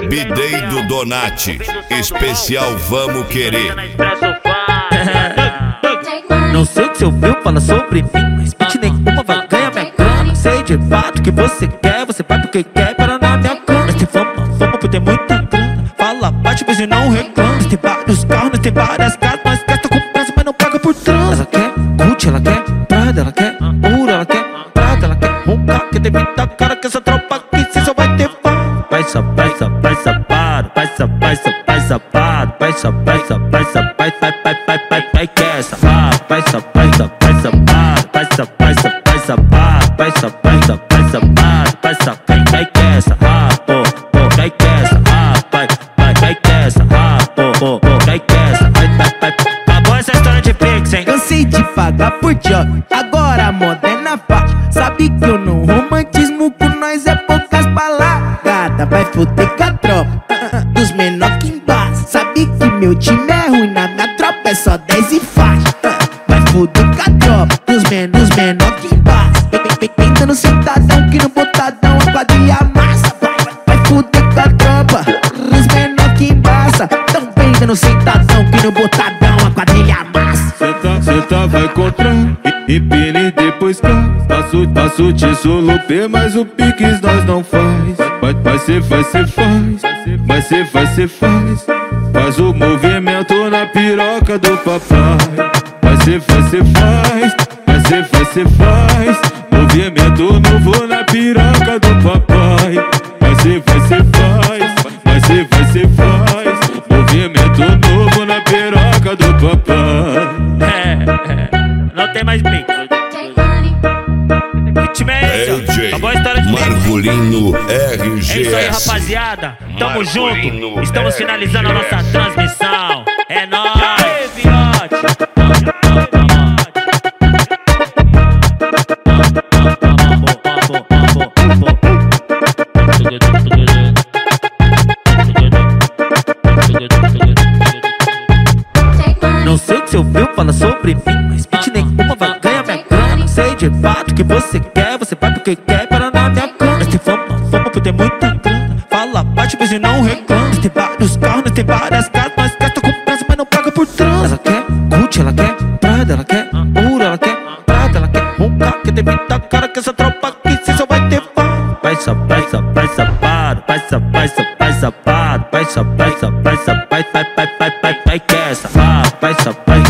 B-Day do Donati, especial Vamos Querer. Não sei o que você ouviu, fala sobre mim, mas bitch nenhuma vai ganhar minha grana. Sei de fato que você quer, você vai porque quer para na minha cama. Nós tem fama por ter muita grana. Fala baixo, mas não reclama. Nós tem vários carros, nós tem várias casas. Nós gasta com prazo, mas não paga por trans. Ela quer Gucci, ela quer Prada, ela quer ouro, ela quer prata, ela quer roncar. Que tem muita cara que essa tropa aqui cê só vai ter fã. Vai safado, vai safado, vai safado, vai safado, vai safado, vai que é safado, vai safado, vai safado, vai safado, vai safado, vai safado, vai safado, vai que é safado, vai que é safado, vai que é safado, vai que é safado, acabou essa história de pix, hein? Cansei de pagar por job, agora a moda é na faixa. Sabe que eu não romantismo com nós é poucas palavras. Vai foder com a tropa dos menor que embaça. Sabe que meu time é ruim, na minha tropa é só 10 e faixa. Vai foder com a tropa dos menor que embaça. Vem dando sentadão que no botadão a quadrilha massa. Vai foder com a tropa dos menor que embaça. Tão bem dando sentadão que no botadão a quadrilha massa. Cê vai contra empina e depois cai. Passo te solupe, mas o piques nós não faz. Vai ser faz. Faz o movimento na piroca do papai. Vai ser faz. Movimento novo na piroca do papai. Vai ser faz. Movimento novo na piroca do papai. Não tem mais pique. Que time é esse? Acabou a história de Margulino RGS. É isso aí, rapaziada. Tamo junto. Estamos finalizando a nossa transmissão. É nóis, fiote. Não sei o que você ouviu, fala sobre mim, mas bitch nenhuma vai ganhar minha grana. Sei de fato que você quer, você vai porque quer para na minha cama. Nós tem fama por ter muita grana. Fala baixo, mas não reclama. Nós tem vários carros, nós tem várias casas. Nós gasta com prazo, mas não paga por trans. Ela quer Gucci, ela quer Prada, ela quer ouro, ela quer prata, ela quer roncar. Que tem muita cara que essa tropa aqui cê só vai ter fã. Vai safado, vai safado, vai safado, vai safado, vai que é safado, vai safado, vai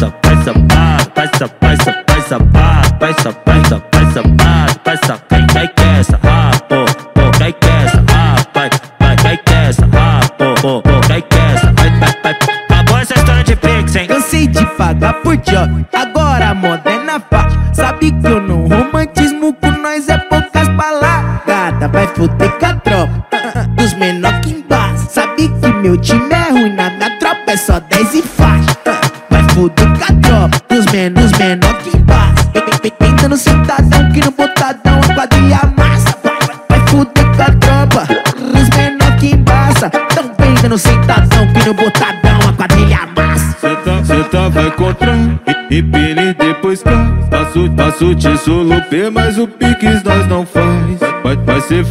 que é safado, vai que é safado, vai que é safado, vai que é safado. Acabou essa história de pix, hein? Cansei de pagar por job, agora a moda é na faixa. Sabe que eu não romantismo com nós é poucas palavras. Vai foder com a tropa dos menor que embaça. Sabe que meu time é ruim, na minha tropa é só 10 e faixa. Vai foder com a tropa dos menor que embaça. Vem dando sentadão que no botadão a quadrilha massa. Vai foder com a tropa dos menor que embaça. Tão bem dando sentadão que no botadão a quadrilha massa. Cê vai contra empina e depois cai. Passo te solupe, mas o piques nós não faz. Vai ser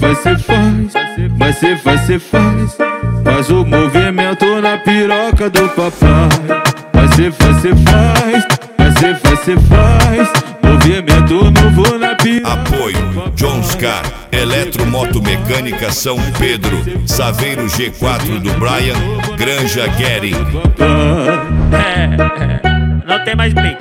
faz. Faz o movimento na piroca do papai. Vai ser faz. Movimento novo na piroca. Apoio Johnscar, Eletromotomecânica São Pedro, Saveiro G4 do Brian, Granja Guerin. Não tem mais pique.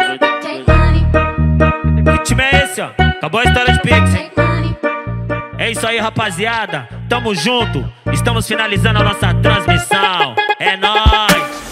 Que time é esse, ó? Acabou a história de pix, hein? É isso aí, rapaziada. Tamo junto. Estamos finalizando a nossa transmissão. É nóis.